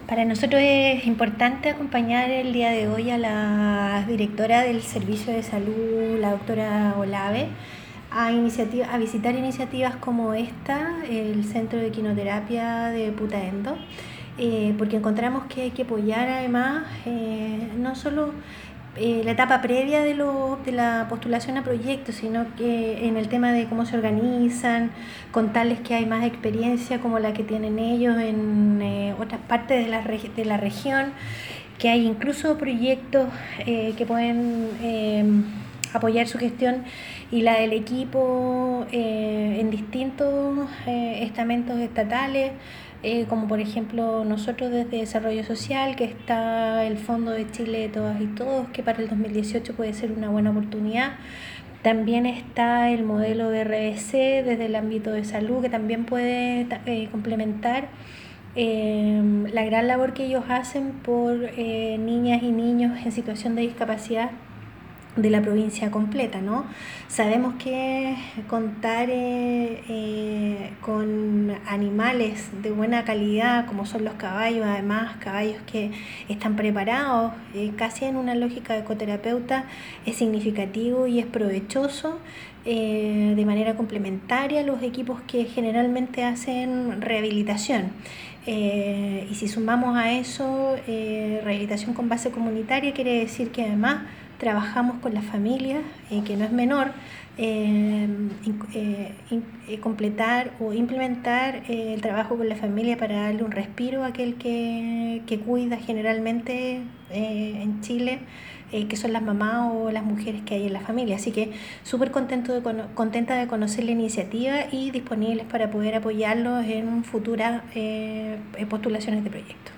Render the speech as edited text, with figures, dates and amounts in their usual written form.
Para nosotros es importante acompañar el día de hoy a la directora del Servicio de Salud, la doctora Olave, a visitar iniciativas como esta, el Centro de Quinoterapia de Putaendo, porque encontramos que hay que apoyar además no solo la etapa previa de la postulación a proyectos, sino que en el tema de cómo se organizan, contarles que hay más experiencia como la que tienen ellos en otras partes de la región, que hay incluso proyectos que pueden apoyar su gestión y la del equipo en distintos estamentos estatales, como por ejemplo nosotros desde Desarrollo Social, que está el Fondo de Chile de Todas y Todos, que para el 2018 puede ser una buena oportunidad. También está el modelo de RBC desde el ámbito de salud, que también puede complementar la gran labor que ellos hacen por niñas y niños en situación de discapacidad de la provincia completa, ¿no? Sabemos que contar con animales de buena calidad, como son los caballos, además caballos que están preparados casi en una lógica de ecoterapeuta, es significativo y es provechoso. De manera complementaria a los equipos que generalmente hacen rehabilitación. Y si sumamos a eso rehabilitación con base comunitaria, quiere decir que además trabajamos con las familias, que no es menor, completar o implementar el trabajo con la familia para darle un respiro a aquel que cuida generalmente en Chile, que son las mamás o las mujeres que hay en la familia. Así que súper contenta de conocer la iniciativa y disponibles para poder apoyarlos en futuras postulaciones de proyectos.